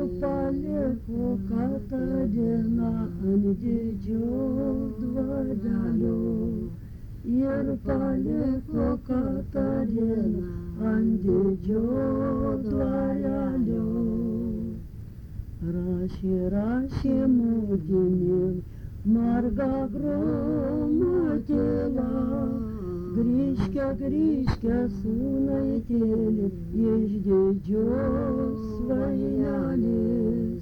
paliko Katarina ant didžio dvarelio. Ir paliko Katarina ant didžio dvarelio. Rašė motinė, marga gromo tyla. Grįžke, sūnaitėli, iš didžios svainelės.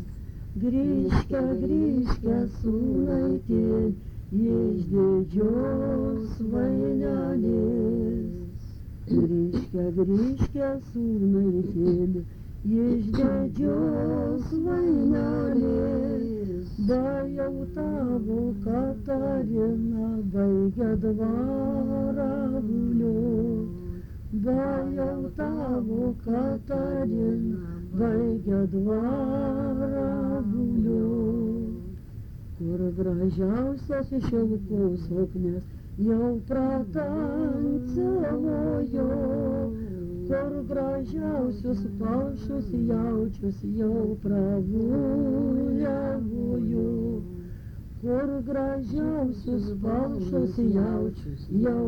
Grįžke, sūnaitėli, iš didžios svainelės. Grįžke, sūnaitėli, iš didžios svainelės. Ba jau tavo Katarina baigia dvarą guliot. Ba jau tavo Katarina baigia dvarą guliot. Kur gražiausias šilko suknes jau pratancavojo. Kur gražiausius palšus jaučius jau pravuliavojo. Kur gražiausius palšus jaučius jau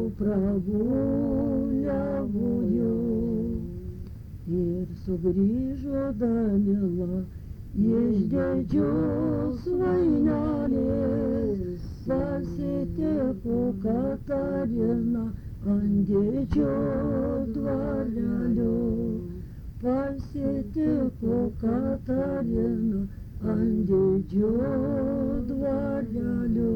pravuliavojo. Ir sugrįžo Danila iš didžios svainelės. Pasitiko Katarina ant didžio dvarelio. Pasitiko Katarina ant didžio dvarelio.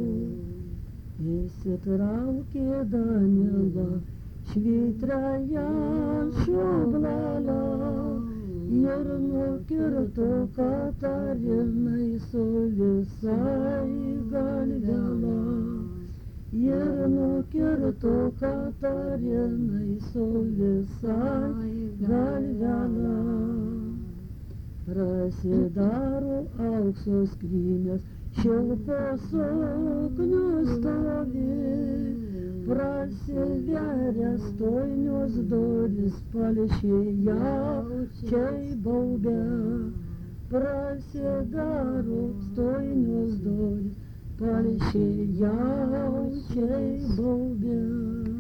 Įsitraukė Danila švytriąją šoblelę ir nukirto Katarinai su visai galvela. Ir nukirto Katarinai su visai galvela. Prasidaro aukso skrynios, šilko suknios stovi. Prasiveria stojnios durys, palšiai jaučiai baubia. Prasidaro stojnios durys, palšiai jaučiai baubia.